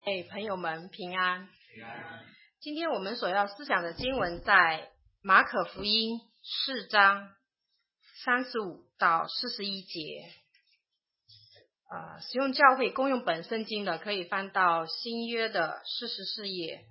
朋友们平安。今天我们所要思想的经文在马可福音4章35到41节。使用教会公用本圣经的可以翻到新约的44页。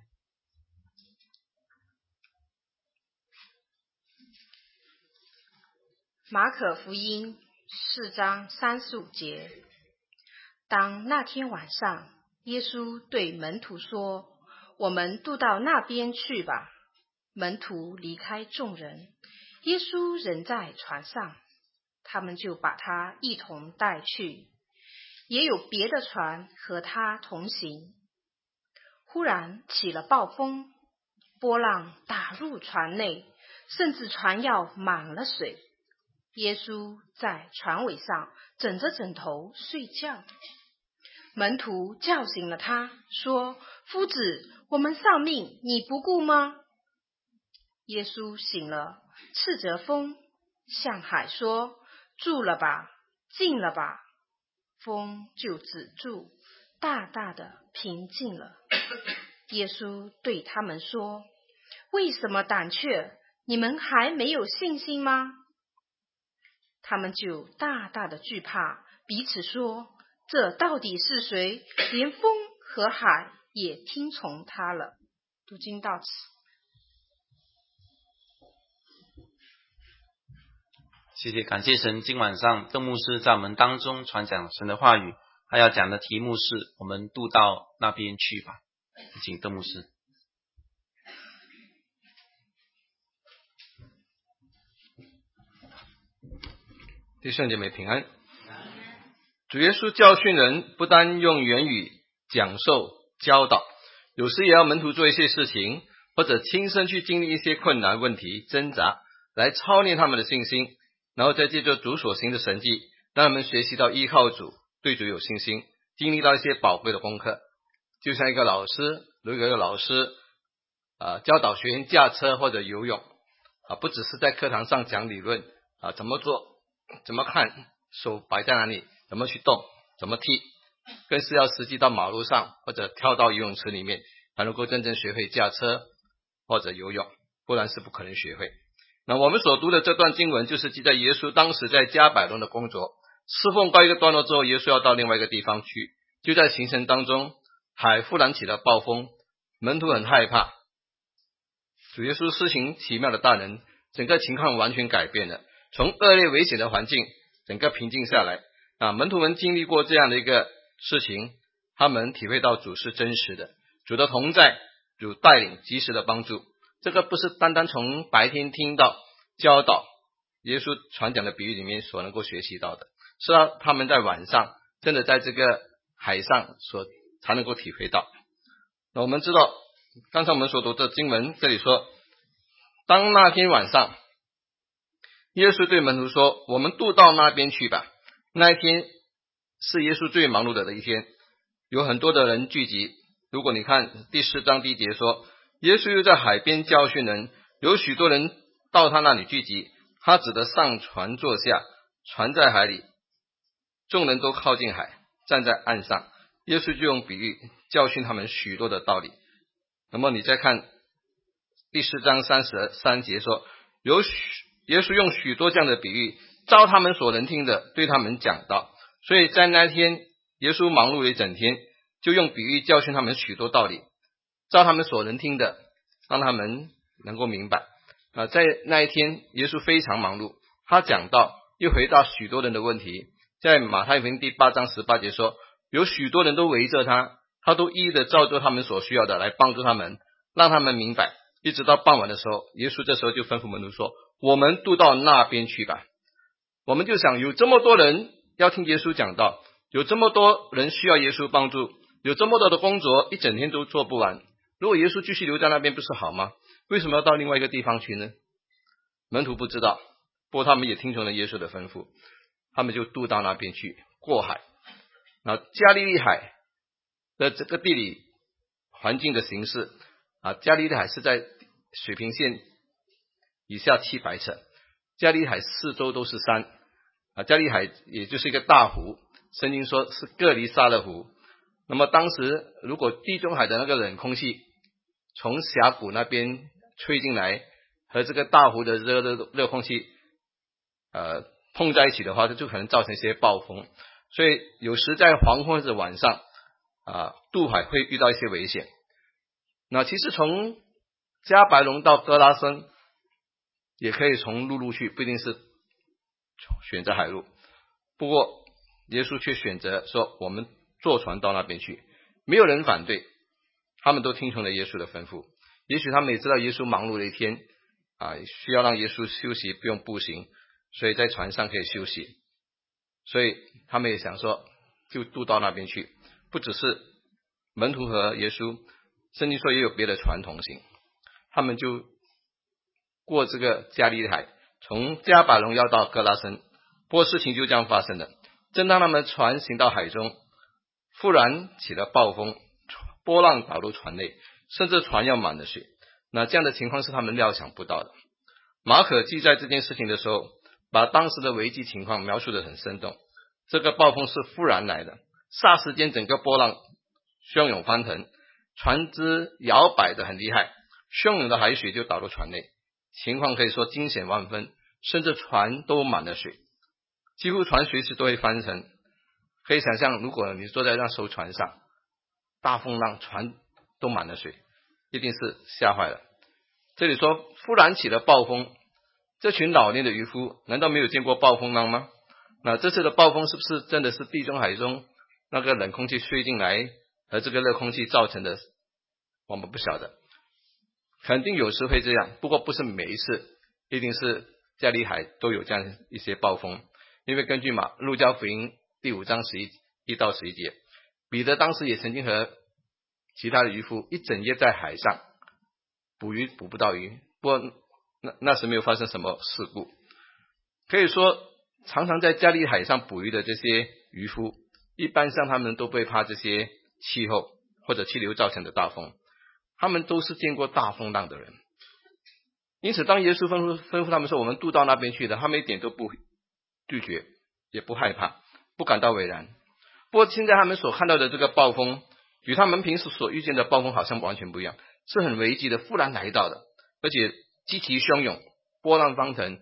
马可福音4章35节。当那天晚上，耶稣对门徒说：我们渡到那边去吧。门徒离开众人，耶稣仍在船上，他们就把他一同带去。也有别的船和他同行。忽然起了暴风，波浪打入船内，甚至船要满了水。耶稣在船尾上枕着枕头睡觉。门徒叫醒了他，说：夫子，我们丧命，你不顾吗？耶稣醒了，斥责风，向海说：住了吧，静了吧。风就止住，大大的平静了。耶稣对他们说：为什么胆怯？你们还没有信心吗？他们就大大的惧怕，彼此说：这到底是谁？连风和海也听从他了。读经到此。 谢谢，感谢神。今晚上邓牧师在我们当中传讲神的话语，他要讲的题目是我们渡到那边去吧。请邓牧师。 弟兄姐妹平安。主耶稣教训人，不单用言语讲授教导，有时也要门徒做一些事情，或者亲身去经历一些困难问题挣扎，来操练他们的信心，然后再借着主所行的神迹，让他们学习到依靠主，对主有信心，经历到一些宝贵的功课。就像一个老师，如果有一个老师教导学员驾车或者游泳不只是在课堂上讲理论怎么做，怎么看，手摆在哪里，怎么去动，怎么踢，更是要实际到马路上或者跳到游泳池里面，才能够真正学会驾车或者游泳，不然是不可能学会。那我们所读的这段经文就是记载耶稣当时在加百农的工作，侍奉告一个段落之后，耶稣要到另外一个地方去，就在行程当中，海忽然起了暴风，门徒很害怕，主耶稣施行奇妙的大能，整个情况完全改变了，从恶劣危险的环境整个平静下来门徒们经历过这样的一个事情，他们体会到主是真实的，主的同在，主带领，及时的帮助。这个不是单单从白天听到教导耶稣传讲的比喻里面所能够学习到的，是他们在晚上真的在这个海上才能够体会到。那我们知道刚才我们所读的经文这里说，当那天晚上耶稣对门徒说，我们渡到那边去吧。那一天是耶稣最忙碌的一天，有很多的人聚集。如果你看第4章第1节说，耶稣又在海边教训人，有许多人到他那里聚集，他只得上船坐下，船在海里，众人都靠近海，站在岸上，耶稣就用比喻教训他们许多的道理。那么你再看第4章33节说，耶稣用许多这样的比喻，照他们所能听的对他们讲道。所以在那天耶稣忙碌了一整天，就用比喻教训他们许多道理，照他们所能听的让他们能够明白在那一天耶稣非常忙碌，他讲道又回答许多人的问题。在马太福音第8章18节说，有许多人都围着他，他都一一的照着他们所需要的来帮助他们，让他们明白。一直到傍晚的时候，耶稣这时候就吩咐门徒说，我们渡到那边去吧。我们就想，有这么多人要听耶稣讲道，有这么多人需要耶稣帮助，有这么多的工作一整天都做不完，如果耶稣继续留在那边不是好吗？为什么要到另外一个地方去呢？门徒不知道，不过他们也听从了耶稣的吩咐，他们就渡到那边去过海。那加利利海的这个地理环境的形式加利利海是在水平线以下700尺，加利利海四周都是山加利利海也就是一个大湖，圣经说是各离撒勒湖。 那么当时如果地中海的那个冷空气从峡谷那边吹进来，和这个大湖的热空气碰在一起的话，就可能造成一些暴风。所以有时在黄昏或者晚上渡海会遇到一些危险。那其实从迦百农到哥拉森也可以从陆路去，不一定是选择海路。不过耶稣却选择说我们坐船到那边去，没有人反对，他们都听从了耶稣的吩咐。也许他们也知道耶稣忙碌的一天需要让耶稣休息，不用步行，所以在船上可以休息，所以他们也想说就渡到那边去。不只是门徒和耶稣，圣经说也有别的船同行，他们就过这个加利利海，从迦百农要到哥拉森。不过事情就这样发生了，正当他们船行到海中，忽然起了暴风，波浪打入船内，甚至船要满了水。那这样的情况是他们料想不到的。马可记载这件事情的时候，把当时的危机情况描述得很生动。这个暴风是忽然来的，霎时间整个波浪汹涌翻腾，船只摇摆得很厉害，汹涌的海水就倒入船内，情况可以说惊险万分，甚至船都满了水，几乎船随时都会翻沉。可以想象，如果你坐在那艘船上，大风浪，船都满了水，一定是吓坏了。这里说忽然起了暴风，这群老练的渔夫难道没有见过暴风浪吗？那这次的暴风是不是真的是地中海中那个冷空气吹进来和这个热空气造成的？我们不晓得，肯定有时会这样，不过不是每一次一定是加利海都有这样一些暴风。因为根据路加福音第5章1到11节，彼得当时也曾经和其他的渔夫一整夜在海上捕鱼，捕不到鱼，不过那时没有发生什么事故。可以说常常在加利海上捕鱼的这些渔夫，一般上他们都不会怕这些气候或者气流造成的大风，他们都是见过大风浪的人。因此当耶稣吩咐他们说我们渡到那边去的，他们一点都不拒绝，也不害怕，不感到为然。不过现在他们所看到的这个暴风与他们平时所遇见的暴风好像完全不一样，是很危急的，忽然来到的，而且极其汹涌，波浪翻腾，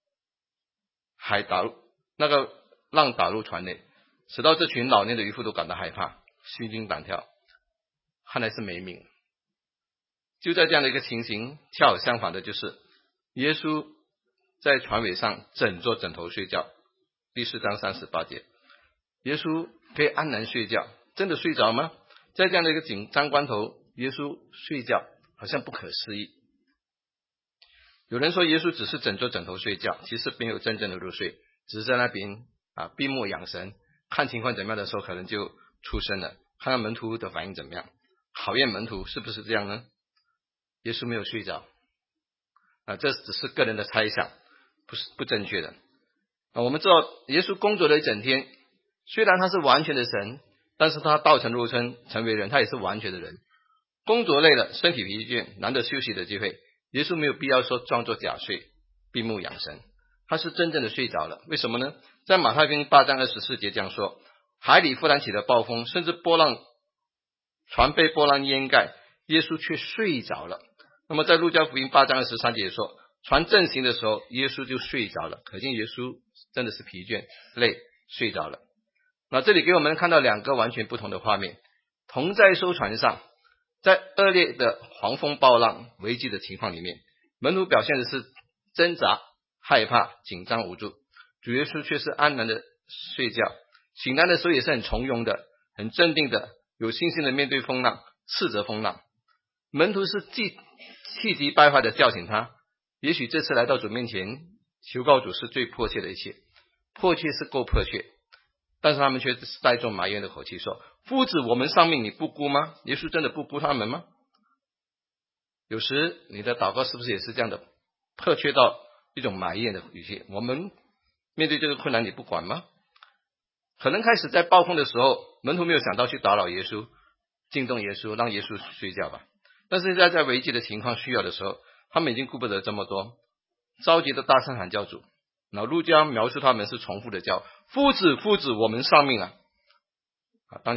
那个浪打入船内，使到这群老年的渔夫都感到害怕，心惊胆跳，看来是没命。就在这样的一个情形，恰好相反的就是耶稣在船尾上枕着枕头睡觉。第4章38节，耶稣可以安然睡觉，真的睡着吗？在这样的一个紧张关头，耶稣睡觉好像不可思议。有人说耶稣只是枕着枕头睡觉，其实没有真正的入睡，只是在那边闭目养神，看情况怎么样的时候可能就出声了，看看门徒的反应怎么样，考验门徒是不是这样呢？耶稣没有睡着这只是个人的猜想，不正确的。我们知道耶稣工作了一整天，虽然他是完全的神，但是他道成肉身成为人，他也是完全的人。工作累了，身体疲倦，难得休息的机会，耶稣没有必要说装作假睡，闭目养神，他是真正的睡着了。为什么呢？在马太福音8章24节这样说，海里忽然起了暴风，甚至船被波浪淹盖，耶稣却睡着了。那么在路加福音8章23节说，船正行的时候耶稣就睡着了，可见耶稣真的是疲倦累睡着了。那这里给我们看到2个完全不同的画面，同在一艘船上，在恶劣的狂风暴浪危机的情况里面，门徒表现的是挣扎害怕紧张无助，主耶稣却是安然的睡觉，醒来的时候也是很从容的很镇定的有信心的面对风浪斥责风浪。门徒是气急败坏的叫醒他，也许这次来到主面前求告主是最迫切的一切，迫切是够迫切，但是他们却是带着埋怨的口气说，夫子我们丧命你不顾吗？耶稣真的不顾他们吗？有时你的祷告是不是也是这样的，迫切到一种埋怨的语气，我们面对这个困难你不管吗？可能开始在暴风的时候，门徒没有想到去打扰耶稣，惊动耶稣，让耶稣睡觉吧。但是在危机的情况需要的时候，他们已经顾不得这么多，着急的大声喊叫主。然后路加描述他们是重复的叫，夫子夫子我们丧命啊！当你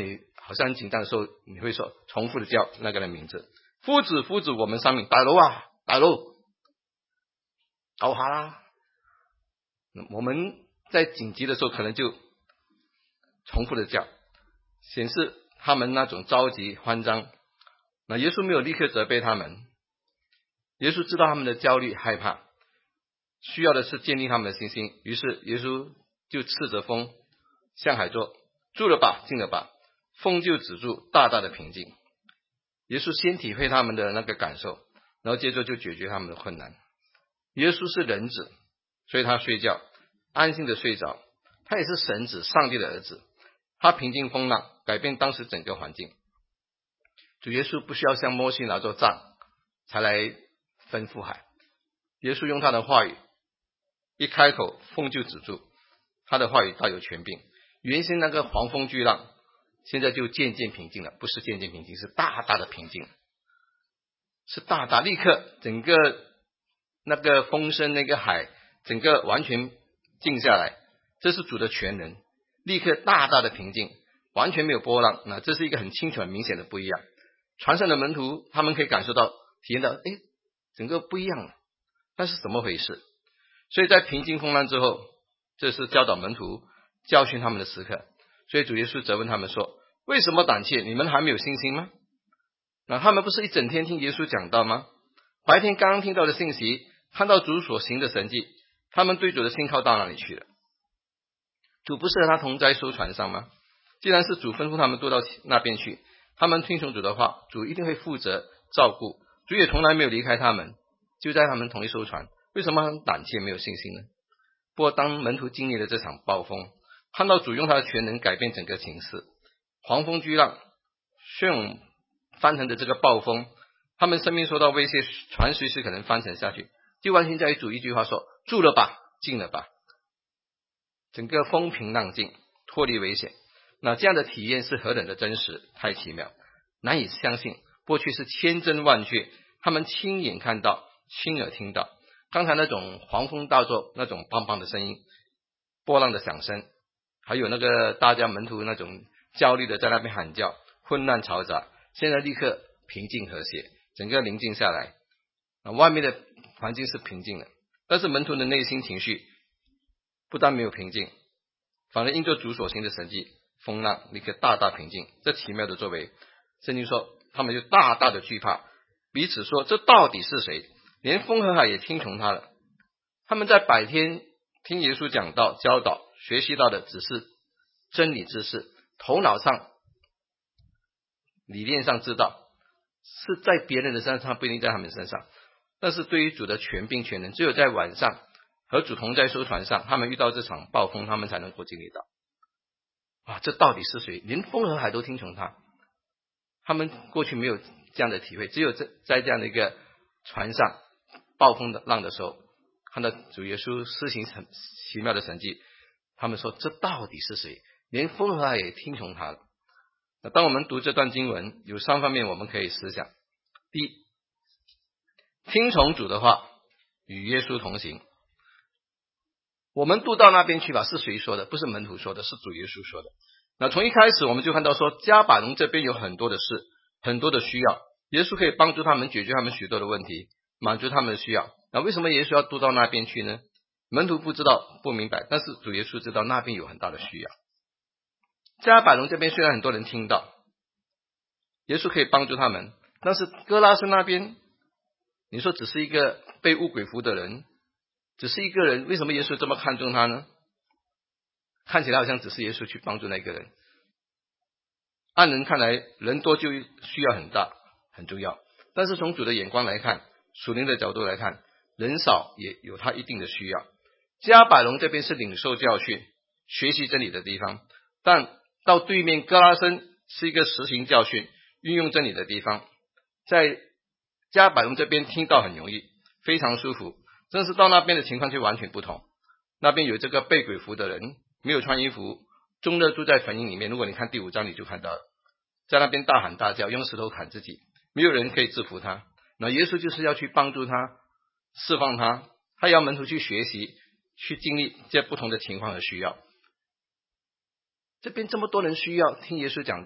好像很紧张的时候，你会说重复的叫那个人名字，夫子夫子，我们上面大佬啊，大佬搞下啦。我们在紧急的时候可能就重复的叫，显示他们那种着急慌张。那耶稣没有立刻责备他们，耶稣知道他们的焦虑害怕，需要的是建立他们的信心。于是耶稣就斥责风，向海说，住了吧，静了吧，风就止住，大大的平静。耶稣先体会他们的那个感受，然后接着就解决他们的困难。耶稣是人子，所以他睡觉安心的睡着，他也是神子，上帝的儿子，他平静风浪，改变当时整个环境。主耶稣不需要像摩西拿着杖才来吩咐海，耶稣用他的话语一开口，风就止住，他的话语大有权柄。原先那个狂风巨浪现在就渐渐平静了，不是渐渐平静，是大大的平静，是大大，立刻整个那个风声，那个海整个完全静下来。这是主的全能，立刻大大的平静，完全没有波浪。那这是一个很清楚很明显的不一样。船上的门徒他们可以感受到体验到，整个不一样了，那是怎么回事？所以在平静风浪之后，这是教导门徒教训他们的时刻。所以主耶稣责问他们说，为什么胆怯？你们还没有信心吗？那他们不是一整天听耶稣讲道吗？白天刚刚听到的信息，看到主所行的神迹，他们对主的信靠到哪里去了？主不是和他同在艘船上吗？既然是主吩咐他们渡到那边去，他们听从主的话，主一定会负责照顾，主也从来没有离开他们，就在他们同一艘船，为什么很胆怯没有信心呢？不过当门徒经历了这场暴风，看到主用他的全能改变整个情势，狂风巨浪汹涌翻腾的这个暴风，他们生命受到威胁，船随时可能翻沉下去，就完全在于主一句话说，住了吧，静了吧，整个风平浪静，脱离危险。那这样的体验是何等的真实，太奇妙，难以相信。过去是千真万确，他们亲眼看到，亲耳听到。刚才那种狂风大作，那种梆梆的声音，波浪的响声，还有那个大家门徒那种焦虑的在那边喊叫，混乱嘈杂，现在立刻平静和谐，整个宁静下来。外面的环境是平静的，但是门徒的内心情绪不但没有平静，反而因着主所行的神迹，风浪立刻大大平静。这奇妙的作为，圣经说他们就大大的惧怕，彼此说，这到底是谁？连风和海也听从他了。他们在白天听耶稣讲道教导，学习到的只是真理知识，头脑上理念上知道，是在别人的身上，不一定在他们身上。但是对于主的权柄全能，只有在晚上和主同在艘船上，他们遇到这场暴风，他们才能够经历到。这到底是谁？连风和海都听从他。他们过去没有这样的体会，只有在这样的一个船上暴风的浪的时候，看到主耶稣施行奇妙的神迹，他们说，这到底是谁？连风和海也听从他了。那当我们读这段经文，有3方面我们可以思想。第一，听从主的话，与耶稣同行。我们渡到那边去吧，是谁说的？不是门徒说的，是主耶稣说的。那从一开始我们就看到说，迦百农这边有很多的事，很多的需要，耶稣可以帮助他们解决他们许多的问题，满足他们的需要。那为什么耶稣要渡到那边去呢？门徒不知道，不明白，但是主耶稣知道那边有很大的需要。迦百农这边虽然很多人听到耶稣可以帮助他们，但是哥拉森那边，你说只是一个被污鬼附的人，只是一个人，为什么耶稣这么看重他呢？看起来好像只是耶稣去帮助那个人。按人看来，人多就需要很大很重要，但是从主的眼光来看，属灵的角度来看，人少也有他一定的需要。迦百农这边是领受教训学习真理的地方，但到对面哥拉森是一个实行教训运用真理的地方。在迦百农这边听到很容易，非常舒服，但是到那边的情况就完全不同。那边有这个被鬼附的人，没有穿衣服，终日住在坟茔里面。如果你看第5章你就看到了，在那边大喊大叫，用石头砍自己，没有人可以制服他。那耶稣就是要去帮助他，释放他，他要门徒去学习，去经历这不同的情况和需要。这边这么多人需要听耶稣讲道，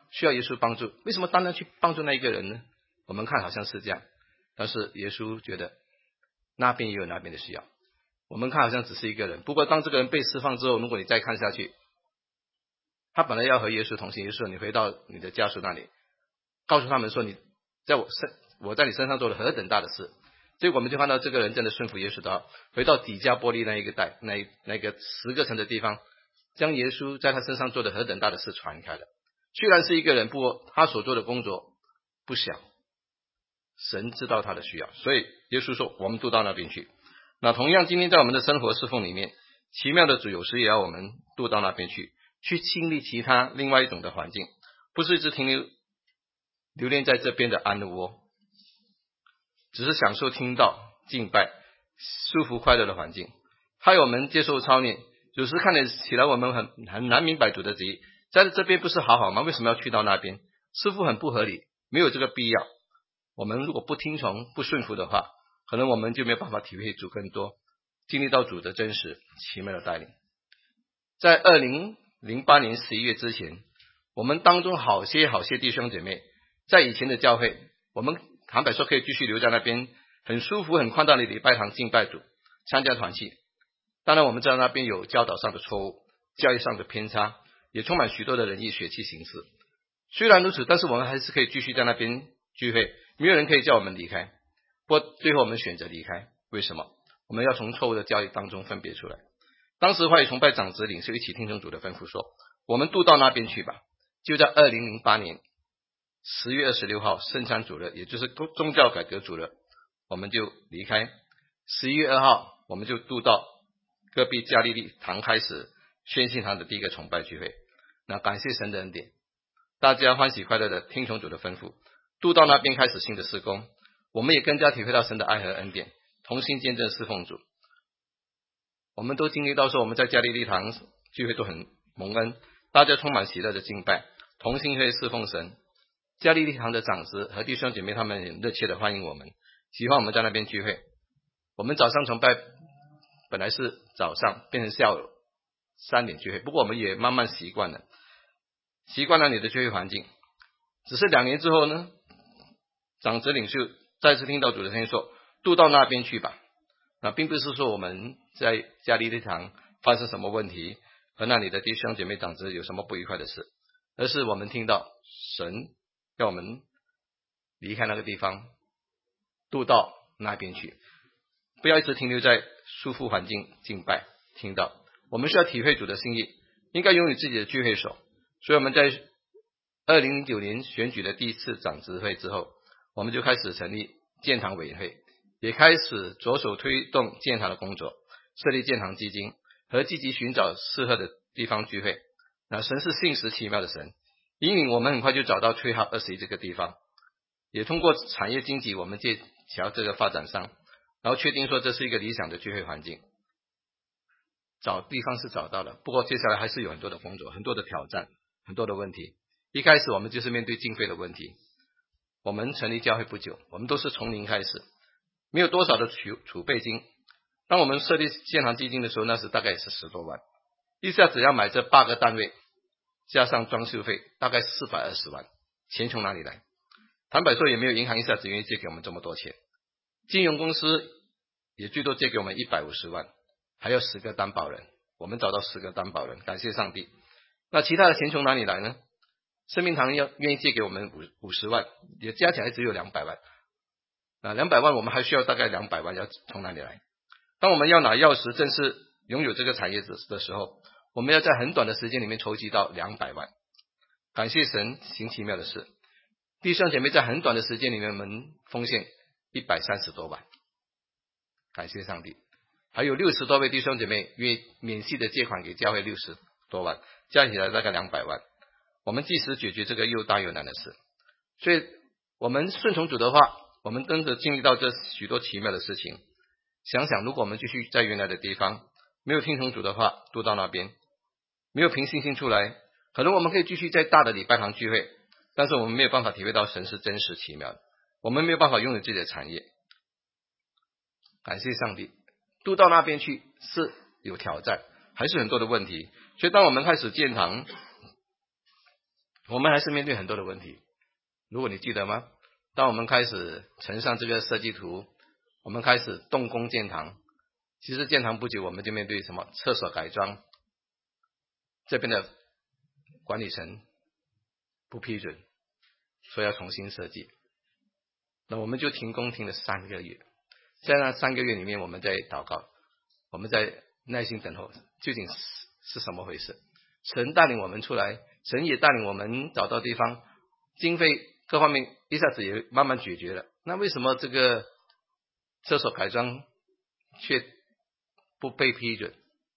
需要耶稣帮助，为什么单单去帮助那一个人呢？我们看好像是这样，但是耶稣觉得那边也有那边的需要。我们看好像只是一个人，不过当这个人被释放之后，如果你再看下去，他本来要和耶稣同行，耶稣说你回到你的家属那里，告诉他们说你在我在你身上做了何等大的事。结果我们就看到这个人真的顺服耶稣的，回到底加波利那一个带那个10个城的地方，将耶稣在他身上做的何等大的事传开了。虽然是一个人，不过他所做的工作不小，神知道他的需要，所以耶稣说我们渡到那边去。那同样今天在我们的生活侍奉里面，奇妙的主有时也要我们渡到那边去经历其他另外一种的环境，不是一直停留恋在这边的安窝，只是享受听到敬拜舒服快乐的环境。还有我们接受操练，有时看起来我们很难明白主的旨意，在这边不是好吗？为什么要去到那边？似乎很不合理，没有这个必要。我们如果不听从不顺服的话，可能我们就没有办法体会主更多，经历到主的真实奇妙的带领。在2008年11月之前，我们当中好些弟兄姐妹在以前的教会，我们坦白说可以继续留在那边，很舒服很宽大的礼拜堂敬拜主，参加团契。当然我们知道那边有教导上的错误，教育上的偏差，也充满许多的人意血气行事。虽然如此，但是我们还是可以继续在那边聚会，没有人可以叫我们离开。不过最后我们选择离开，为什么？我们要从错误的教育当中分别出来。当时话语崇拜长子领袖一起听从主的吩咐说，我们渡到那边去吧。就在2008年10月26号圣餐主日，也就是宗教改革主日，我们就离开。11月2号我们就渡到隔壁加利利堂开始宣信堂的第一个崇拜聚会。那感谢神的恩典，大家欢喜快乐的听从主的吩咐，渡到那边开始新的事工。我们也更加体会到神的爱和恩典，同心见证侍奉主。我们都经历到说我们在加利利堂聚会都很蒙恩，大家充满喜乐的敬拜，同心会侍奉神。加利利堂的长子和弟兄姐妹他们很热切的欢迎我们，喜欢我们在那边聚会。我们早上崇拜本来是早上变成下午3点聚会，不过我们也慢慢习惯了你的聚会环境。只是2年之后呢，长子领袖再次听到主的声音说渡到那边去吧。那并不是说我们在加利利堂发生什么问题，和那里的弟兄姐妹长子有什么不愉快的事，而是我们听到神要我们离开那个地方，渡到那边去，不要一直停留在舒服环境敬拜。听到我们需要体会主的心意，应该拥有自己的聚会所。所以我们在2009年选举的第一次长子会之后，我们就开始成立建堂委员会，也开始着手推动建堂的工作，设立建堂基金和积极寻找适合的地方聚会。那神是信实奇妙的神，引领我们很快就找到吹号21这个地方，也通过产业经济我们借瞧这个发展商，然后确定说这是一个理想的聚会环境。找地方是找到了，不过接下来还是有很多的工作，很多的挑战，很多的问题。一开始我们就是面对经费的问题。我们成立教会不久，我们都是从零开始，没有多少的储备金。当我们设立建堂基金的时候，那时大概也是10多万，一下子要买这8个单位，加上装修费，大概420万，钱从哪里来？坦白说也没有银行一下子愿意借给我们这么多钱，金融公司也最多借给我们150万，还有10个担保人，我们找到10个担保人，感谢上帝。那其他的钱从哪里来呢？生命堂愿意借给我们50万，也加起来只有200万。那200万我们还需要大概200万，要从哪里来？当我们要拿钥匙正式拥有这个产业的时候，我们要在很短的时间里面筹集到200万。感谢神行奇妙的事，弟兄姐妹在很短的时间里面我们奉献130多万，感谢上帝。还有60多位弟兄姐妹愿意免息的借款给教会60多万，加起来大概200万。我们即时解决这个又大又难的事。所以我们顺从主的话，我们真的经历到这许多奇妙的事情。想想如果我们继续在原来的地方，没有听从主的话，渡到那边，没有凭信心出来，可能我们可以继续在大的礼拜堂聚会，但是我们没有办法体会到神是真实奇妙的，我们没有办法拥有自己的产业。感谢上帝，渡到那边去是有挑战，还是很多的问题。所以当我们开始建堂我们还是面对很多的问题。如果你记得吗？当我们开始呈上这个设计图，我们开始动工建堂，其实建堂不久我们就面对什么厕所改装，这边的管理层不批准，说要重新设计，那我们就停工停了3个月。在那3个月里面，我们在祷告，我们在耐心等候，究竟是什么回事？神带领我们出来，神也带领我们找到地方，经费各方面一下子也慢慢解决了。那为什么这个厕所改装却不被批准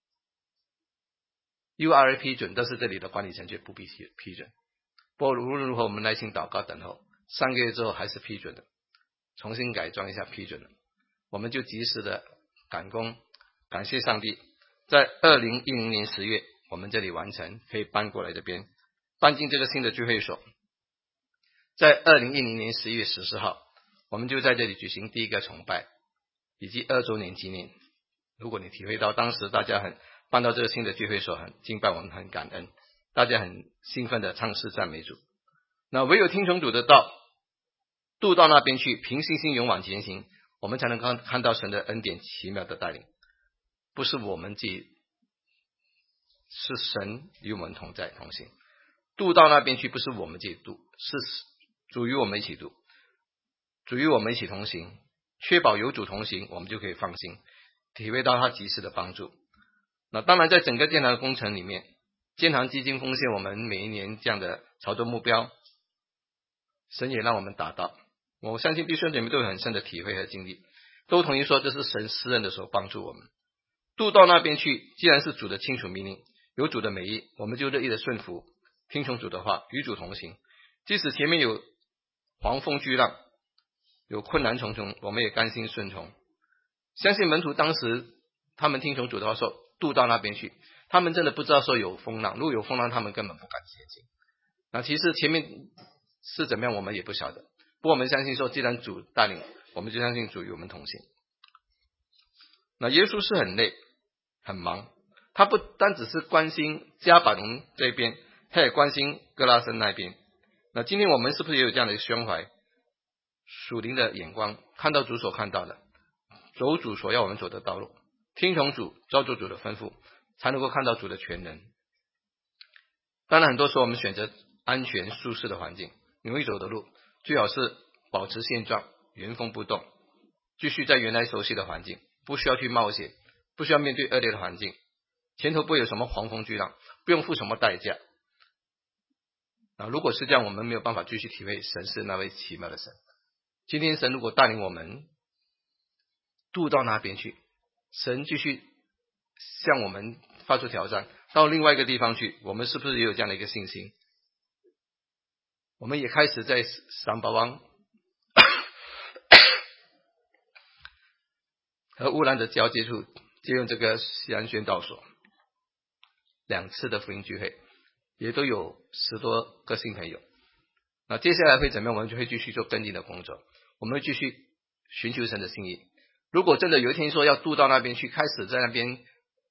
？URA 批准，但是这里的管理层却不必批准。不过无论如何，我们耐心祷告等候，3个月之后还是批准了，重新改装一下批准了，我们就及时的赶工，感谢上帝，在2010年10月我们这里完成，可以搬过来这边，搬进这个新的聚会所。在2010年11月14号，我们就在这里举行第一个崇拜以及2周年纪念。如果你体会到当时大家搬到这个新的聚会所很敬拜，我们很感恩，大家很兴奋的唱诗赞美主。那唯有听从主的道，渡到那边去，凭信心勇往前行，我们才能看到神的恩典奇妙的带领。不是我们自己，是神与我们同在同行。渡到那边去不是我们自己渡，是主与我们一起渡，主与我们一起同行，确保有主同行，我们就可以放心体会到他及时的帮助。那当然在整个建堂的工程里面，建堂基金奉献我们每一年这样的操作目标，神也让我们达到。我相信弟兄姐妹都有很深的体会和经历，都同意说这是神施恩的时候帮助我们。渡到那边去，既然是主的清楚命令，有主的美意，我们就乐意的顺服，听从主的话，与主同行。即使前面有狂风巨浪，有困难重重，我们也甘心顺从。相信门徒当时他们听从主的话说渡到那边去，他们真的不知道说有风浪，如果有风浪他们根本不敢前进。那其实前面是怎么样我们也不晓得，不过我们相信说既然主带领，我们就相信主与我们同行。那耶稣是很累很忙，他不单只是关心加百农这边，他也关心哥拉森那边。那今天我们是不是也有这样的胸怀，属灵的眼光，看到主所看到的，走主所要我们走的道路，听从主，照着主的吩咐，才能够看到主的全能。当然很多时候我们选择安全舒适的环境，容易走的路最好是保持现状，原封不动，继续在原来熟悉的环境，不需要去冒险，不需要面对恶劣的环境，前头不会有什么狂风巨浪，不用付什么代价。如果是这样，我们没有办法继续体会神是那位奇妙的神。今天神如果带领我们渡到那边去，神继续向我们发出挑战，到另外一个地方去，我们是不是也有这样的一个信心？我们也开始在三巴湾和乌兰的交接处借用这个西安宣道所2次的福音聚会，也都有10多个新朋友。那接下来会怎么样？我们就会继续做跟进的工作，我们会继续寻求神的心意。如果真的有一天说要渡到那边去，开始在那边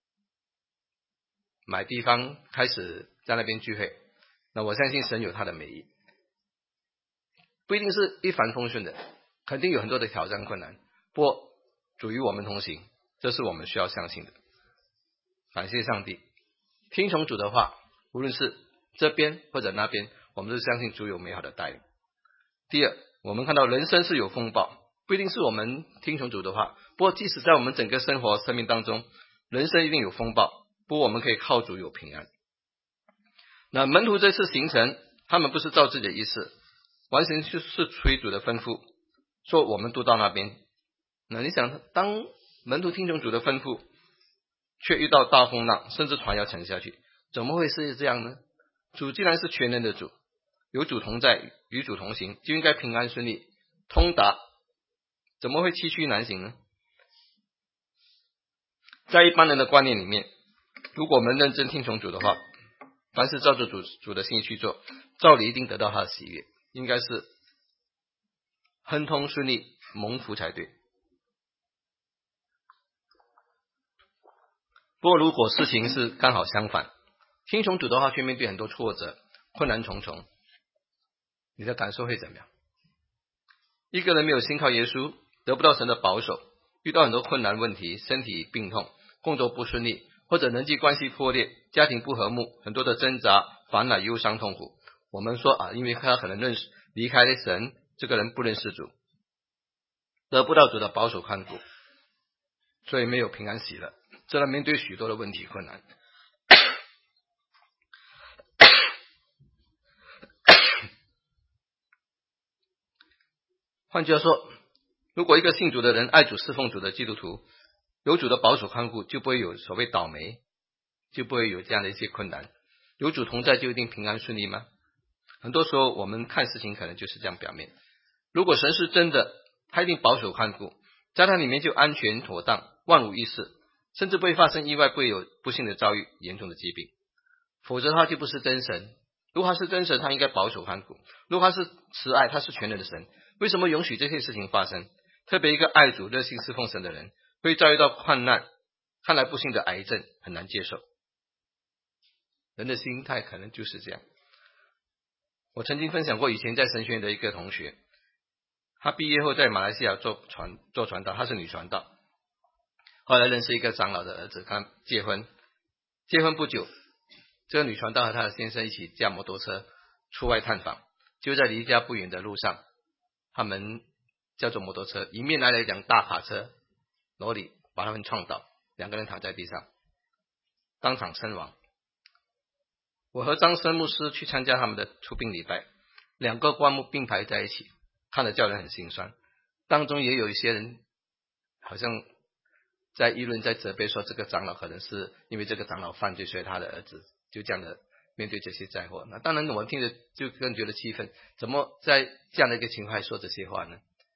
买地方，开始在那边聚会，那我相信神有他的美意，不一定是一帆风顺的，肯定有很多的挑战困难，不过主与我们同行，这是我们需要相信的。感谢上帝，听从主的话，无论是这边或者那边，我们都相信主有美好的带领。第二，我们看到人生是有风暴，不一定是我们听从主的话，不过即使在我们整个生活生命当中，人生一定有风暴，不过我们可以靠主有平安。那门徒这次行程，他们不是照自己的意思，完全是出于主的吩咐，说我们渡到那边。那你想，当门徒听从主的吩咐，却遇到大风浪，甚至船要沉下去，怎么会是这样呢？主既然是全能的主，有主同在，与主同行，就应该平安顺利通达，怎么会崎岖难行呢？在一般人的观念里面，如果我们认真听从主的话，凡是照着主的心意去做，照理一定得到他的喜悦，应该是亨通顺利蒙福才对。不过如果事情是刚好相反，听从主的话却面对很多挫折， 困难重重，你的感受会怎么样？一个人没有信靠耶稣，得不到神的保守，遇到很多困难问题，身体病痛，工作不顺利，或者人际关系破裂，家庭不和睦，很多的挣扎、烦恼、忧伤、痛苦。我们说因为他可能离开了神，这个人不认识主，得不到主的保守看顾，所以没有平安喜乐，这让面对许多的问题困难。换句话说，如果一个信主的人，爱主侍奉主的基督徒，有主的保守看顾，就不会有所谓倒霉，就不会有这样的一些困难。有主同在就一定平安顺利吗？很多时候我们看事情可能就是这样表面。如果神是真的，他一定保守看顾，在他里面就安全妥当，万无一失，甚至不会发生意外，不会有不幸的遭遇严重的疾病。否则他就不是真神。如果他是真神，他应该保守看顾。如果他是慈爱，他是全能的神，为什么允许这些事情发生？特别一个爱主热心侍奉神的人，会遭遇到患难，看来不幸的癌症，很难接受。人的心态可能就是这样。我曾经分享过以前在神学院的一个同学，他毕业后在马来西亚做传道，他是女传道，后来认识一个长老的儿子，他结婚不久，这个女传道和她的先生一起驾摩托车出外探访，就在离家不远的路上，他们叫做摩托车，迎面来了一辆大卡车，罗里把他们撞倒，两个人躺在地上，当场身亡。我和张生牧师去参加他们的出殡礼拜，两个棺木并排在一起，看了叫人很心酸。当中也有一些人好像在议论，在责备说这个长老可能是因为这个长老犯罪，所以他的儿子就这样的面对这些灾祸。那当然我们听着就更觉得气愤，怎么在这样的一个情况还说这些话呢？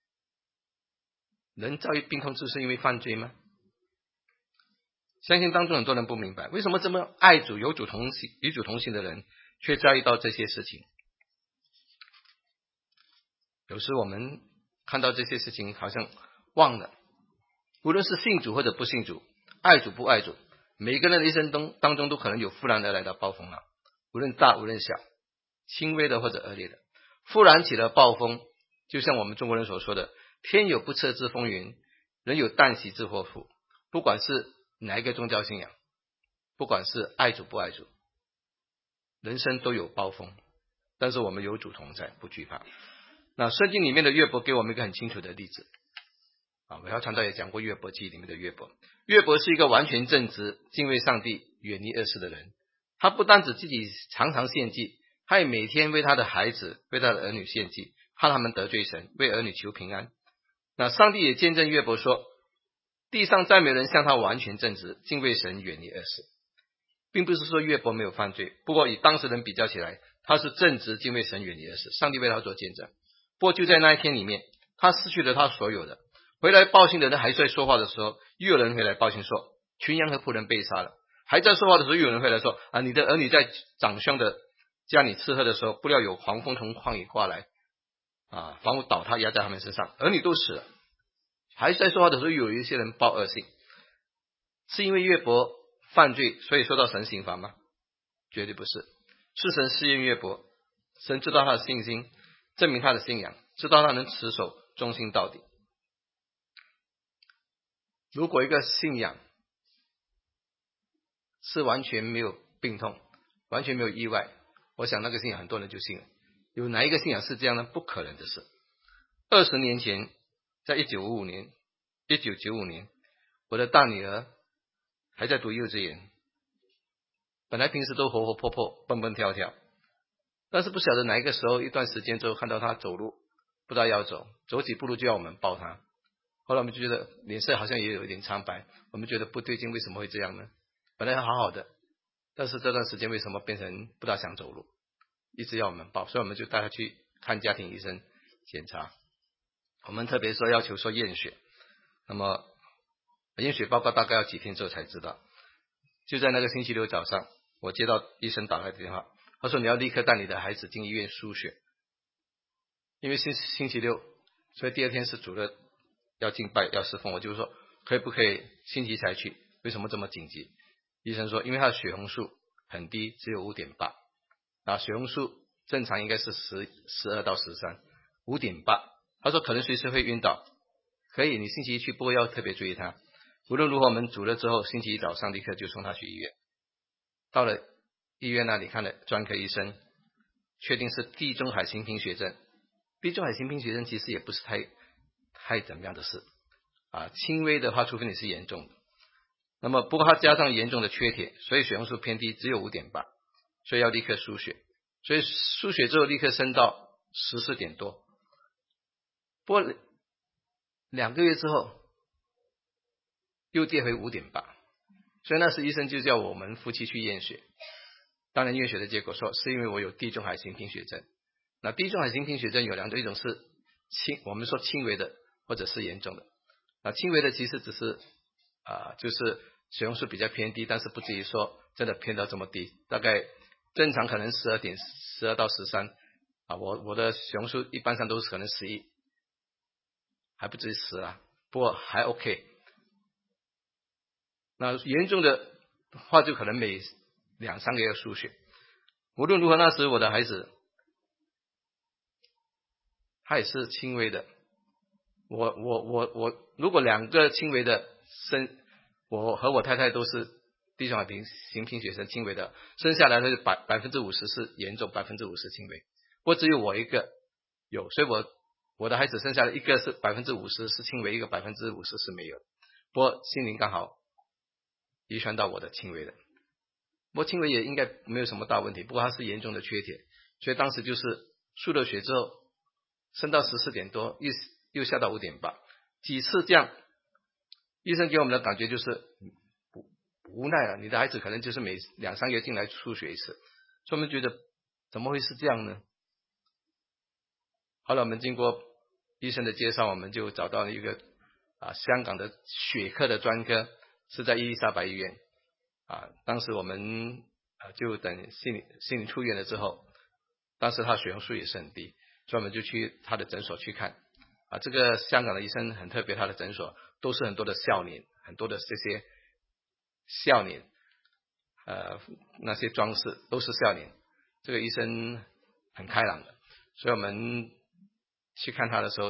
人遭遇病痛就是因为犯罪吗？相信当中很多人不明白，为什么这么爱主、与主同行的人却遭遇到这些事情。有时我们看到这些事情好像忘了，无论是信主或者不信主，爱主不爱主，每一个人的一生当中都可能有忽然而来的暴风浪，无论大无论小，轻微的或者恶劣的。忽然起了暴风，就像我们中国人所说的，天有不测之风云，人有旦夕之祸福。不管是哪一个宗教信仰，不管是爱主不爱主，人生都有暴风，但是我们有主同在，不惧怕。那圣经里面的约伯给我们一个很清楚的例子我要传道也讲过约伯记里面的约伯。约伯是一个完全正直、敬畏上帝、远离恶事的人。他不单指自己常常献祭，他也每天为他的孩子、为他的儿女献祭，怕他们得罪神，为儿女求平安。那上帝也见证约伯说，地上再没有人像他完全正直，敬畏神，远离恶事。并不是说约伯没有犯罪，不过以当时人比较起来，他是正直、敬畏神，远离恶事，上帝为他做见证。不过就在那一天里面，他失去了他所有的。回来报信的人还在说话的时候，又有人回来报信说群羊和仆人被杀了。还在说话的时候，又有人回来说你的儿女在长兄的家里吃喝的时候，不料有狂风从旷野刮来房屋倒塌压在他们身上，儿女都死了。还在说话的时候，又有一些人报恶信。是因为约伯犯罪所以受到神刑罚吗？绝对不是。是神试验约伯，神知道他的信心，证明他的信仰，知道他能持守忠心到底。如果一个信仰是完全没有病痛，完全没有意外，我想那个信仰很多人就信了。有哪一个信仰是这样呢？不可能的事。20年前，在1995年，我的大女儿还在读幼稚园，本来平时都活活泼泼，蹦蹦跳跳，但是不晓得哪一个时候，一段时间之后看到她走路不知道要走几步路就要我们抱她。后来我们就觉得脸色好像也有一点苍白，我们觉得不对劲，为什么会这样呢？本来好好的，但是这段时间为什么变成不大想走路，一直要我们抱，所以我们就带她去看家庭医生检查。我们特别说要求说验血，那么验血报告大概要几天之后才知道。就在那个星期六早上，我接到医生打来的电话，他说你要立刻带你的孩子进医院输血，因为星期六，所以第二天是主日要敬拜要侍奉。我就说可不可以星期才去，为什么这么紧急？医生说因为他的血红素很低，只有 5.8， 那血红素正常应该是12到13 5.8， 他说可能随时会晕倒，可以你星期一去，不过要特别注意他。无论如何我们煮了之后，星期一早上立刻就送他去医院。到了医院那里看了专科医生，确定是地中海型贫血症。地中海型贫血症其实也不是太怎么样的事轻微的话除非你是严重的，那么不过他加上严重的缺铁，所以血红素偏低，只有 5.8， 所以要立刻输血，所以输血之后立刻升到14点多，不过2个月之后又跌回 5.8， 所以那时医生就叫我们夫妻去验血，当然验血的结果说是因为我有地中海型贫血症。那地中海型贫血症有2种，一种是我们说轻微的或者是严重的。那轻微的其实只是就是血红素比较偏低，但是不至于说真的偏到这么低，大概正常可能12到13我的血红素一般上都是可能11，还不至于10不过还 OK。 那严重的话就可能每2-3个月输血。无论如何那时我的孩子他也是轻微的，我如果2个轻微的我和我太太都是地中海型贫血症轻微的，生下来的50%是严重，50%轻微，不过只有我一个有，所以我的孩子生下来一个是50%是轻微，一个50%是没有，不过心灵刚好遗传到我的轻微的，不过轻微也应该没有什么大问题，不过它是严重的缺铁，所以当时就是输了血之后升到14点多，又下到 5.8， 几次这样，医生给我们的感觉就是无奈了，你的孩子可能就是每2-3个月进来输血一次，所以我们觉得怎么会是这样呢？后来我们经过医生的介绍，我们就找到了一个香港的血科的专科，是在伊丽莎白医院当时我们就等心理出院了之后，当时他血红素也是很低，所以我们就去他的诊所去看这个香港的医生很特别，他的诊所都是很多的笑脸，很多的这些笑脸那些装饰都是笑脸，这个医生很开朗的，所以我们去看他的时候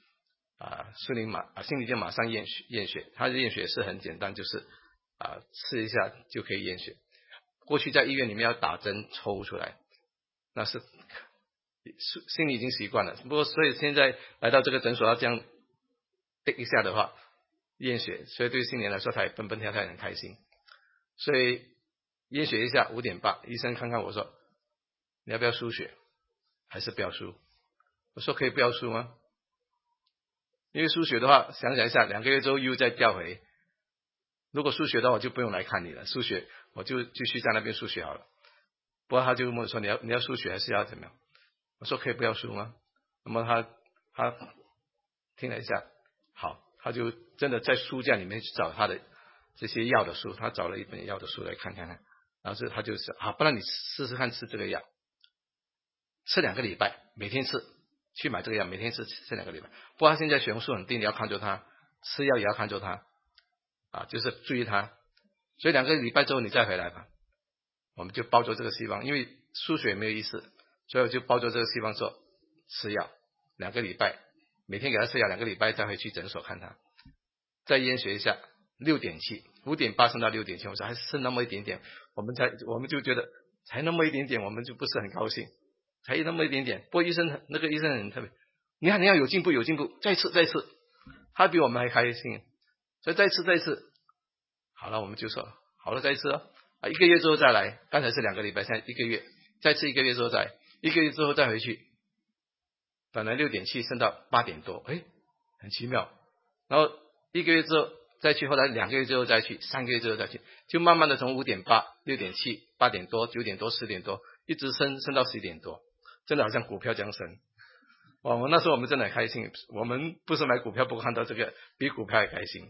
心理就马上验血，他的验血是很简单，就是刺一下就可以验血。过去在医院里面要打针抽出来，那是心里已经习惯了，不过所以现在来到这个诊所要这样滴一下的话验血，所以对心理来说他也蹦蹦跳跳很开心，所以验血一下 5.8， 医生看看我说你要不要输血还是不要输，我说可以不要输吗？因为输血的话想一下2个月之后又再调回，如果输血的话我就不用来看你了，输血我就继续在那边输血好了。不过他就问我说你要输血还是要怎么样，我说可以不要输吗？那么他听了一下，好，他就真的在书架里面去找他的这些药的书，他找了一本药的书来看，然后他就是不然你试试看吃这个药，吃2个礼拜，每天吃，去买这个药每天吃2个礼拜。不过他现在血红素很低，你要看着他，吃药也要看着他就是注意他，所以2个礼拜之后你再回来吧。我们就抱着这个希望，因为输血没有意思，所以我就抱着这个希望说吃药2个礼拜，每天给他吃药2个礼拜，再回去诊所看他，再验血一下 6.7 5.8 升到 6.7， 我说还是那么一点点，我们就觉得才那么一点点，我们就不是很高兴，才那么一点点。不过那个医生很特别，你看你要有进步，再吃，他比我们还开心，所以再吃，好了我们就说好了再吃1个月之后再来，刚才是2个礼拜，现在1个月，再吃1个月之后1个月之后再回去，本来 6.7 升到8点多，很奇妙。然后1个月之后再去，后来2个月之后再去，3个月之后再去，就慢慢的从 5.8 6.7 8点多9点多10点多一直升到11点多，真的好像股票这样升。那时候我们真的很开心，我们不是买股票，不过看到这个比股票还开心。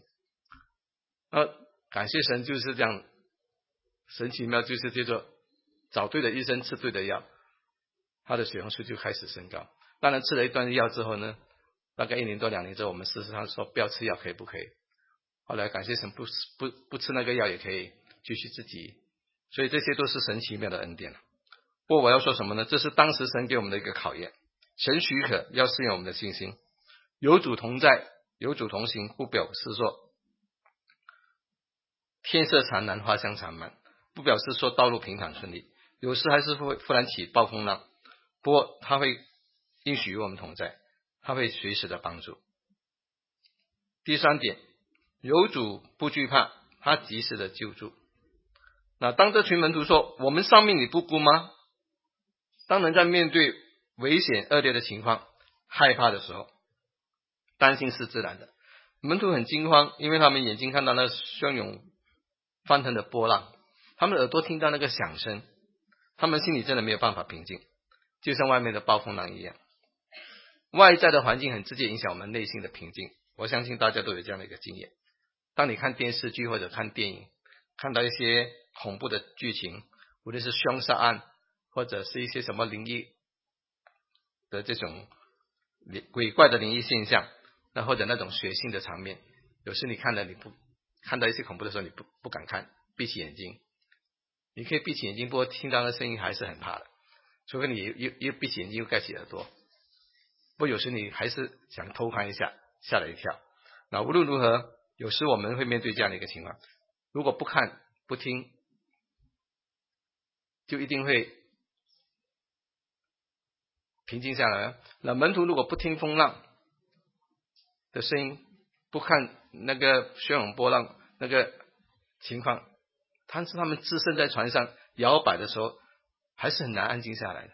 感谢神就是这样神奇妙，就是叫做找对的医生，吃对的药，他的血红素就开始升高。当然吃了一段药之后呢，大概1年多2年之后，我们事实上说不要吃药可以不可以，后来感谢神不吃那个药也可以继续自己，所以这些都是神奇妙的恩典。 不过我要说什么呢？这是当时神给我们的一个考验，神许可要试验我们的信心。有主同在，有主同行，不表示说天色常蓝花香常满，不表示说道路平坦顺利，有时还是会忽然起暴风浪，不过他会应许与我们同在，他会随时的帮助。第三点，有主不惧怕，他及时的救助。那当这群门徒说我们丧命你不顾吗？当人在面对危险恶劣的情况害怕的时候，担心是自然的。门徒很惊慌，因为他们眼睛看到那汹涌翻腾的波浪，他们耳朵听到那个响声，他们心里真的没有办法平静，就像外面的暴风浪一样。外在的环境很直接影响我们内心的平静，我相信大家都有这样的一个经验。当你看电视剧或者看电影，看到一些恐怖的剧情，无论是凶杀案或者是一些什么灵异的这种鬼怪的灵异现象，那或者那种血腥的场面，有时你看到一些恐怖的时候，你不敢看，闭起眼睛。你可以闭起眼睛，不过听到那声音还是很怕的，除非你又闭起眼睛又盖起耳朵。不过有时你还是想偷看一下，吓了一跳。那无论如何，有时我们会面对这样的一个情况，如果不看不听，就一定会平静下来。那门徒如果不听风浪的声音，不看那个汹涌波浪那个情况，但是他们置身在船上摇摆的时候，还是很难安静下来的。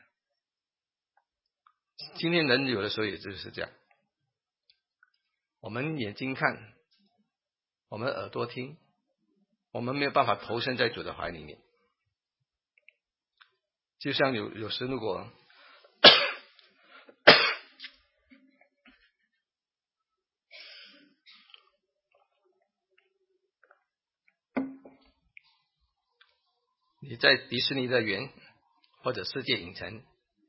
今天人有的时候也就是这样，我们眼睛看，我们耳朵听，我们没有办法投身在主的怀里面。就像有时如果你在迪士尼乐园或者世界影城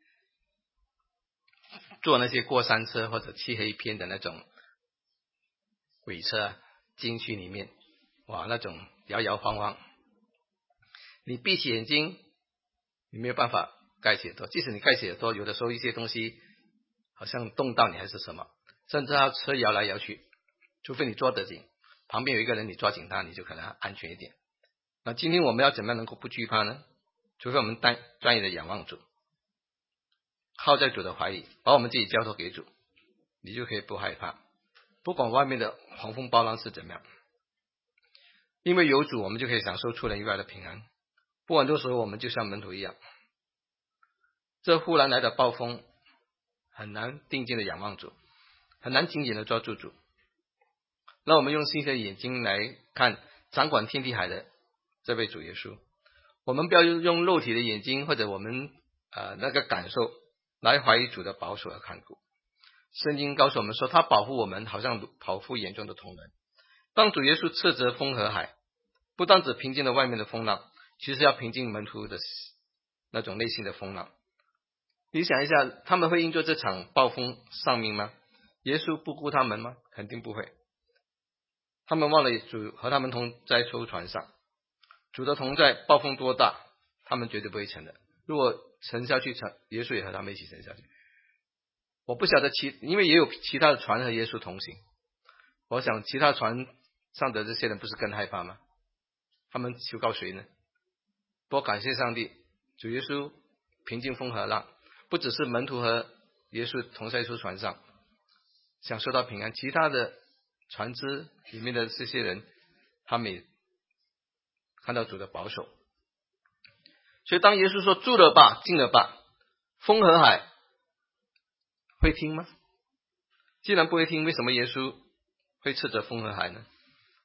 坐那些过山车或者漆黑片的那种鬼车进去里面，哇，那种摇摇晃晃，你闭起眼睛你没有办法盖起耳朵，即使你盖起耳朵，有的时候一些东西好像动到你还是什么，甚至车摇来摇去，除非你抓得紧，旁边有一个人你抓紧他，你就可能安全一点。那今天我们要怎么样能够不惧怕呢？除非我们专业的仰望主，靠在主的怀里，把我们自己交托给主，你就可以不害怕，不管外面的狂风暴浪是怎么样，因为有主，我们就可以享受出人意外的平安。不管多时候我们就像门徒一样，这忽然来的暴风很难定睛的仰望主，很难紧紧的抓住主。让我们用新鲜的眼睛来看掌管天地海的这位主耶稣，我们不要用肉体的眼睛或者我们那个感受来怀疑主的保守和看顾。圣经告诉我们说，他保护我们好像保护眼中的瞳人。当主耶稣斥责风和海，不单只平静了外面的风浪，其实要平静门徒的那种内心的风浪。你想一下，他们会因着这场暴风丧命吗？耶稣不顾他们吗？肯定不会。他们忘了主和他们同在舟船上，主的同在，暴风多大他们绝对不会沉的。如果沉下去，耶稣也和他们一起沉下去。我不晓得因为也有其他的船和耶稣同行，我想其他船上的这些人不是更害怕吗？他们求告谁呢？不过感谢上帝，主耶稣平静风和浪，不只是门徒和耶稣同在舟船上享受到平安，其他的船只里面的这些人，他们也看到主的保守。所以当耶稣说住了吧，静了吧，风和海会听吗？既然不会听，为什么耶稣会斥责风和海呢？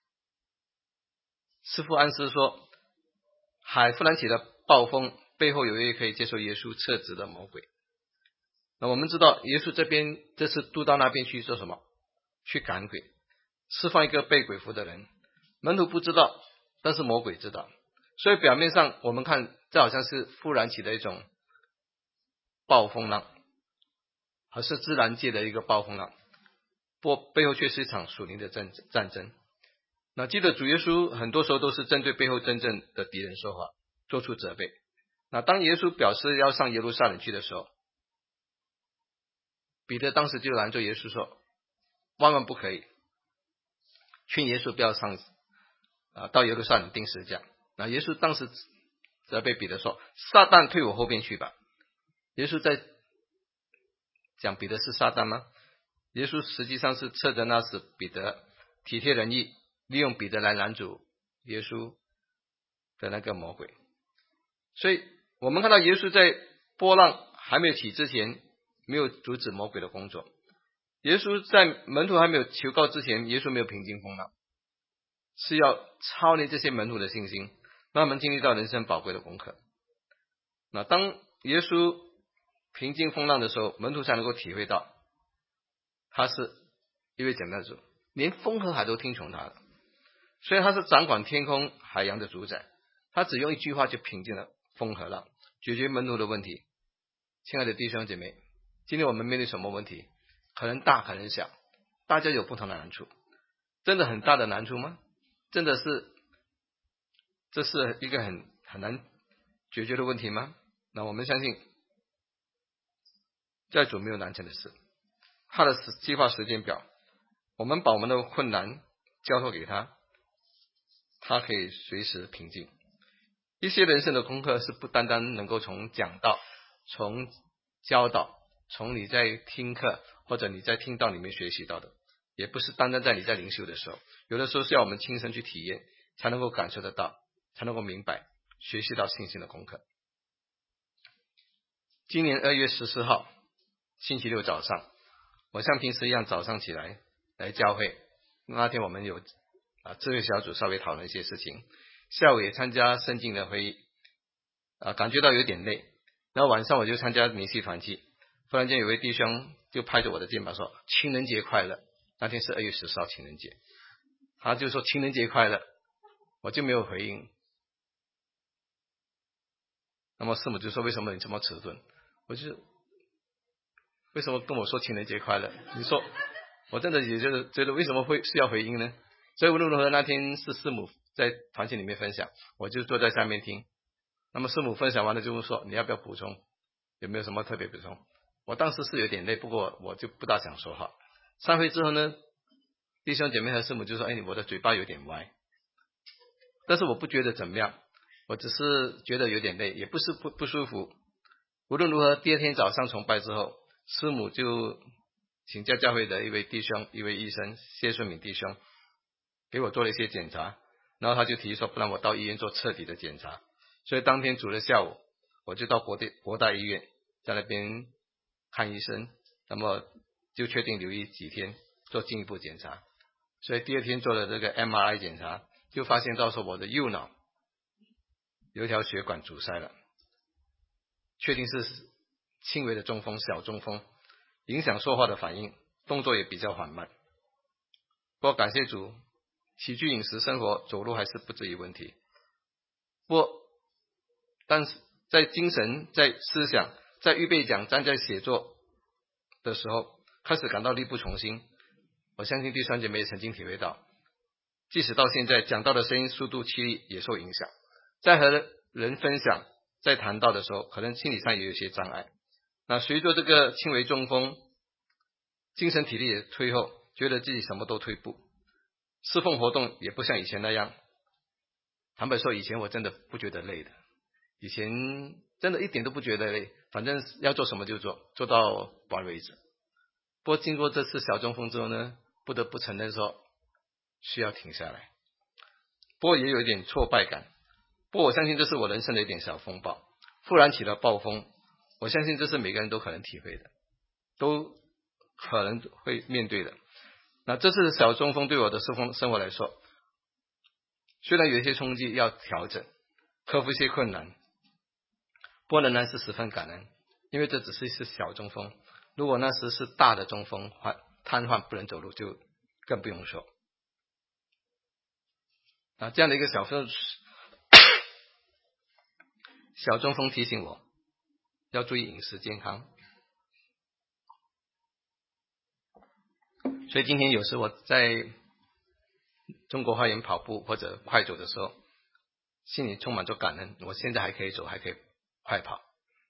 师父暗示说，海忽然起了暴风，背后有一位可以接受耶稣斥责的魔鬼。那我们知道耶稣这次渡到那边去做什么？去赶鬼，释放一个被鬼附的人。门徒不知道，但是魔鬼知道。所以表面上我们看这好像是忽然起的一种暴风浪，还是自然界的一个暴风浪，不过背后却是一场属灵的战争。那记得主耶稣很多时候都是针对背后真正的敌人说话，做出责备。 那当耶稣表示要上耶路撒冷去的时候，彼得当时就拦住耶稣说，万万不可以，劝耶稣不要上到耶路撒冷钉十字架。那耶稣当时责备彼得说，撒旦退我后边去吧。耶稣在讲彼得是撒旦吗？耶稣实际上是斥责那时彼得体贴仁义，利用彼得来拦阻耶稣的那个魔鬼。所以我们看到耶稣在波浪还没有起之前，没有阻止魔鬼的工作。耶稣在门徒还没有求告之前，耶稣没有平静风浪，是要操练这些门徒的信心，让他们经历到人生宝贵的功课。那当耶稣平静风浪的时候，门徒才能够体会到他是一位怎么样的主，连风和海都听从他的。所以他是掌管天空海洋的主宰，他只用一句话就平静了风和浪，解决门徒的问题。亲爱的弟兄姐妹，今天我们面对什么问题？可能大可能小，大家有不同的难处。真的很大的难处吗？真的是这是一个很难解决的问题吗？那我们相信在主没有难成的事，他的计划时间表，我们把我们的困难交托给他，他可以随时平静。一些人生的功课是不单单能够从讲道，从教导，从你在听课或者你在听道里面学习到的，也不是单单在你在灵修的时候，有的时候是要我们亲身去体验，才能够感受得到，才能够明白，学习到信心的功课。今年2月14号星期六早上，我像平时一样早上起来教会。那天我们有智慧小组稍微讨论一些事情，下午也参加圣经的会议，感觉到有点累。然后晚上我就参加联系团契，忽然间有位弟兄就拍着我的肩膀说，情人节快乐。那天是2月14号情人节，他就说情人节快乐，我就没有回应。那么师母就说，为什么你这么迟钝？我就为什么跟我说情人节快乐？你说我真的也就是觉得为什么会是要回应呢？所以无论如何，那天是师母在团体里面分享，我就坐在下面听。那么师母分享完了就说，你要不要补充？有没有什么特别补充？我当时是有点累，不过我就不大想说话。散会之后呢，弟兄姐妹和师母就说，我的嘴巴有点歪，但是我不觉得怎么样，我只是觉得有点累，也不是不舒服。无论如何，第二天早上崇拜之后，师母就请教教会的一位弟兄，一位医生谢顺敏弟兄，给我做了一些检查，然后他就提议说，不然我到医院做彻底的检查。所以当天主日下午，我就到国大医院，在那边看医生，那么就确定留医几天做进一步检查。所以第二天做了这个 MRI 检查，就发现到说我的右脑有一条血管阻塞了，确定是轻微的中风，小中风，影响说话的反应，动作也比较缓慢。不过感谢主，起居饮食生活走路还是不至于问题。但是在精神，在思想，在预备讲站在写作的时候，开始感到力不从心。我相信弟兄姐妹也曾经体会到，即使到现在讲道的声音速度气力也受影响，在和人分享在谈道的时候，可能心理上也有些障碍。那随着这个轻微中风，精神体力也退后，觉得自己什么都退步，侍奉活动也不像以前那样。坦白说，以前我真的不觉得累的，以前真的一点都不觉得累，反正要做什么就做，做到完为止。不过经过这次小中风之后呢，不得不承认说需要停下来，不过也有一点挫败感。不过我相信这是我人生的一点小风暴，忽然起了暴风，我相信这是每个人都可能体会的，都可能会面对的。那这次小中风对我的生活来说，虽然有一些冲击要调整，克服一些困难，不过仍然是十分感恩，因为这只是一次小中风，如果那时是大的中风，瘫痪不能走路，就更不用说。这样的一个小中风提醒我要注意饮食健康。所以今天有时我在中国花园跑步或者快走的时候，心里充满着感恩，我现在还可以走，还可以快跑。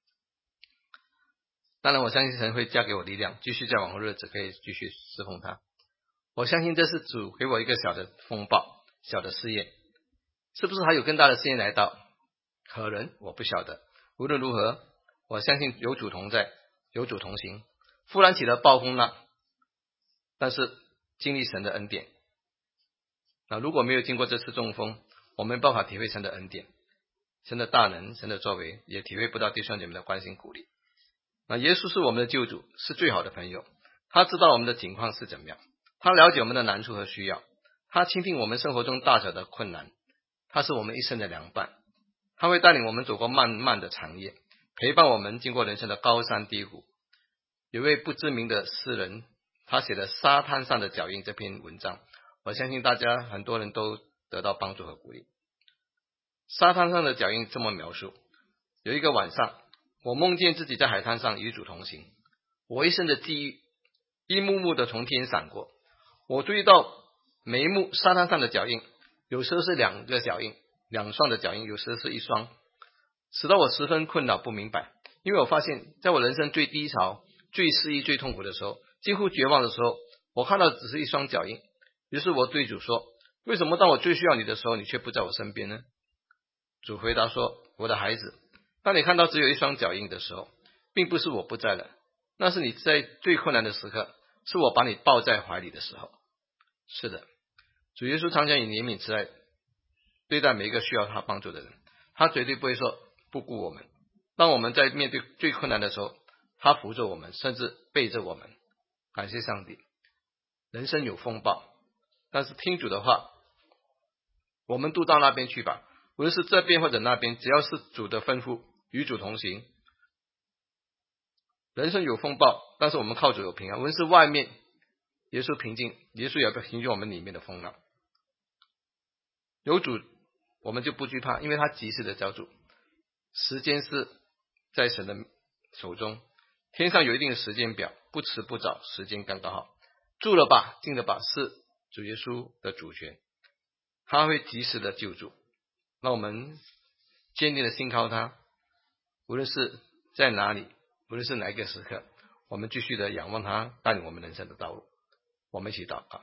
当然我相信神会加给我力量，继续在往后日子可以继续侍奉他。我相信这是主给我一个小的风暴，小的试验。是不是还有更大的试验来到？可能，我不晓得。无论如何，我相信有主同在，有主同行。忽然起了暴风浪，但是经历神的恩典。如果没有经过这次中风，我们没办法体会神的恩典，神的大能，神的作为，也体会不到弟兄姐妹的关心鼓励。耶稣是我们的救主，是最好的朋友，他知道我们的情况是怎么样，他了解我们的难处和需要，他倾听我们生活中大小的困难，他是我们一生的良伴，他会带领我们走过漫漫的长夜，陪伴我们经过人生的高山低谷。有位不知名的诗人，他写了《沙滩上的脚印》这篇文章，我相信大家很多人都得到帮助和鼓励。沙滩上的脚印这么描述：有一个晚上，我梦见自己在海滩上与主同行，我一生的际遇一幕幕的从天闪过，我注意到每一幕沙滩上的脚印，有时候是两个脚印，两双的脚印，有时是一双，使得我十分困扰不明白。因为我发现在我人生最低潮、最失意、最痛苦的时候，几乎绝望的时候，我看到只是一双脚印。于是我对主说，为什么当我最需要你的时候，你却不在我身边呢？主回答说，我的孩子，当你看到只有一双脚印的时候，并不是我不在了，那是你在最困难的时刻，是我把你抱在怀里的时候。是的，主耶稣常常以怜悯慈爱对待每一个需要他帮助的人，他绝对不会说不顾我们。当我们在面对最困难的时候，他扶着我们，甚至背着我们。感谢上帝。人生有风暴，但是听主的话，我们渡到那边去吧，无论是这边或者那边，只要是主的吩咐，与主同行。人生有风暴，但是我们靠主有平安。无论是外面耶稣平静，耶稣也要平静我们里面的风浪。有主我们就不惧怕，因为他及时的交主。时间是在神的手中，天上有一定的时间表，不迟不早，时间刚刚好。住了吧，进了吧，是主耶稣的主权，他会及时的救助。让我们坚定的信靠他，无论是在哪里，无论是哪一个时刻，我们继续的仰望他带领我们人生的道路。我们一起祷告。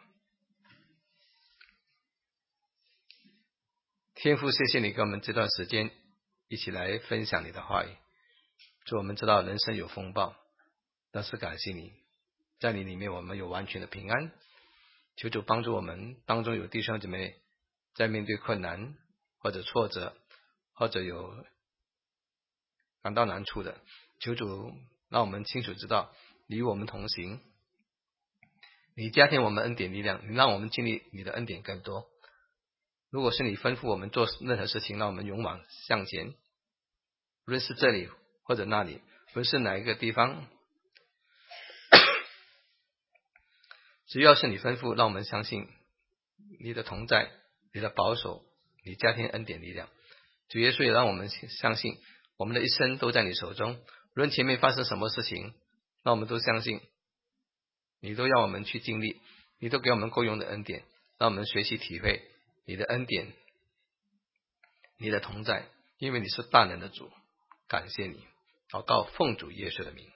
天父，谢谢你给我们这段时间一起来分享你的话语。主，我们知道人生有风暴，但是感谢你，在你里面我们有完全的平安。求主帮助我们当中有弟兄姐妹在面对困难或者挫折，或者有感到难处的，求主让我们清楚知道你与我们同行，你加添我们恩典力量，你让我们经历你的恩典更多。如果是你吩咐我们做任何事情，让我们勇往向前，无论是这里或者那里，无论是哪一个地方，只要是你吩咐，让我们相信你的同在，你的保守，你加添恩典力量。主耶稣也让我们相信我们的一生都在你手中，无论前面发生什么事情，让我们都相信你都要我们去经历，你都给我们够用的恩典，让我们学习体会你的恩典，你的同在，因为你是大能的主。感谢你，祷告奉主耶稣的名。